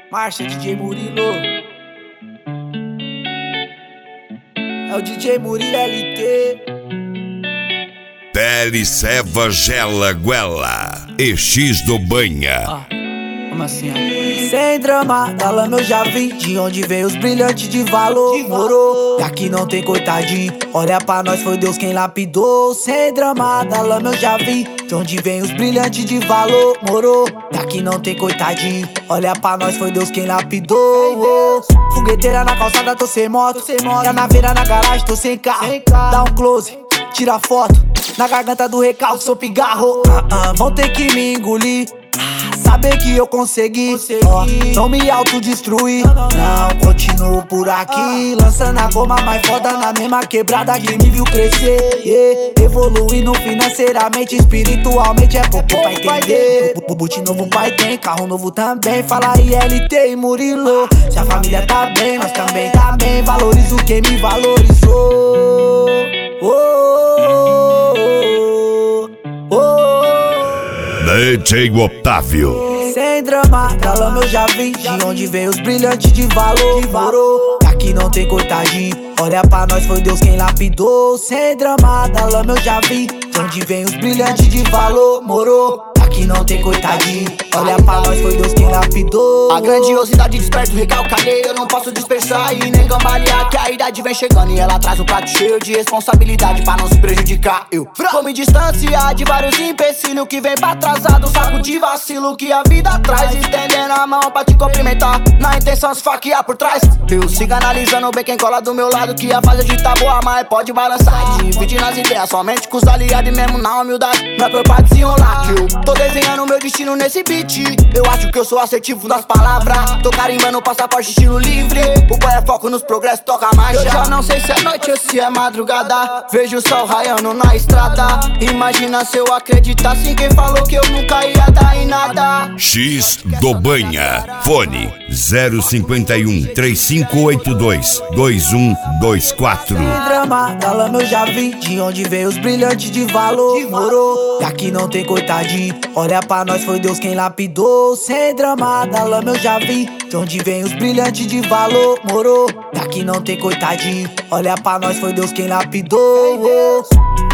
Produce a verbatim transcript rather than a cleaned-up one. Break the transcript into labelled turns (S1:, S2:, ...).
S1: Marcha, D J Murilo. É o D J Murilo L T.
S2: Pele, ceva, gela, guela. E X do banha.
S1: Ah, como assim, ó? Sem drama, da lama eu já vi. De onde vem os brilhantes de valor, morou. E aqui não tem coitadinho. Olha pra nós, foi Deus quem lapidou. Sem drama, da lama eu já vi. De onde vem os brilhantes de valor, morou. E aqui não tem coitadinho. Olha pra nós, foi Deus quem lapidou. Fogueteira na calçada, tô sem moto. E a naveira na garagem, tô sem carro. Dá um close, tira foto. Na garganta do recalque, sou pigarro. ah, ah, Vão ter que me engolir. Saber que eu consegui, consegui. Ó, não me autodestruir. Não, não, não, continuo por aqui. ah. Lançando a goma mais foda na mesma quebrada que me viu crescer. yeah. Evoluindo financeiramente, espiritualmente é pouco pra entender. Boot novo pai tem, carro novo também. Fala aí L T e Murilo. Se a família tá bem, nós também tá bem. Valorizo quem me valorizou. oh, oh, oh, oh.
S2: D J Otávio.
S1: Sem drama, da lama eu já vi. De onde vem os brilhantes de valor, morou. E aqui não tem coitadinho. Olha pra nós, foi Deus quem lapidou. Sem drama, da lama eu já vi. De onde vem os brilhantes de valor, morou. Aqui não tem coitadinho. Olha pra nós, foi Deus quem lapidou.
S3: A grandiosidade desperta o recalcalhei. Eu não posso dispersar e nem gambalear, que a idade vem chegando e ela traz um prato cheio de responsabilidade pra não se prejudicar. Eu vou me distanciar de vários empecilhos que vem pra atrasar do saco de vacilo que a vida traz. Estendendo a mão pra te cumprimentar, na intenção se faquear por trás. Eu sigo analisando bem quem cola do meu lado, que a fase de tá boa, mas pode balançar. Dividir nas ideias somente com os aliados e mesmo na humildade. Não é por parte de enrolar que eu tô desenhando meu destino nesse beat. Eu acho que eu sou assertivo nas palavras. Tô carimbando passaporte estilo livre. O boy é foco nos progressos, toca a marcha. Eu já não sei se é noite ou se é madrugada. Vejo o sol raiando na estrada. Imagina se eu acreditasse em quem falou que eu nunca ia dar em nada.
S2: X do banha. Fone zero cinquenta e um, três cinco oito dois, dois um dois quatro.
S1: Sem drama, da lama eu já vi. De onde vem os brilhantes de valor, morou. E aqui não tem coitadinho. Olha pra nós, foi Deus quem lapidou. Sem drama, da lama eu já vi. De onde vem os brilhantes de valor, morou. E aqui não tem coitadinho. Olha pra nós, foi Deus quem lapidou.